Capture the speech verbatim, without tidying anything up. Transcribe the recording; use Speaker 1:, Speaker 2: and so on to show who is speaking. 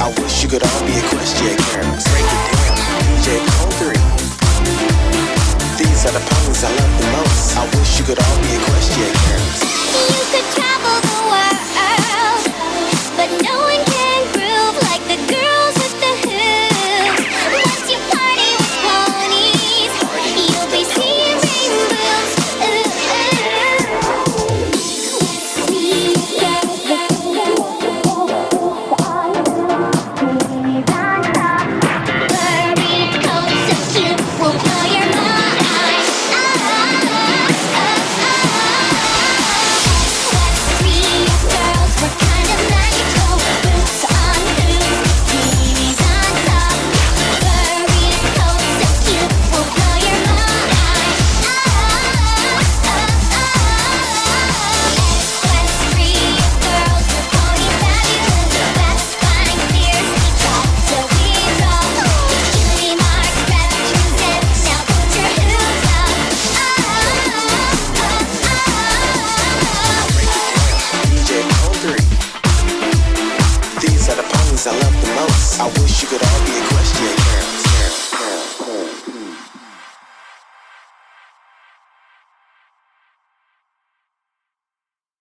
Speaker 1: I wish you could all be equestrian girls. Break it down, D J Cole three. These are the ponies I love the most. I wish you could all be equestrian girls.
Speaker 2: You could travel the world, but no one can groove like the girls with the hooves. Once you party with ponies, you'll be seeing rainbows. Ooh, ooh. Sweet girls, furry coats so cute will blow your mind. Oh, oh, oh, oh. West girls were kind of magical. Boots on hooves, bikinis on top. Furry coats so cute will blow your mind. Oh, oh, oh, oh. Equestrian girls were pony fabulous. Best flying steers, each so we roll. Cutie marks, represent. Now put your hooves up. Oh, oh, oh, oh.
Speaker 1: D J Cole three. These are the ponies I love the most. I wish you could all be equestrian girls.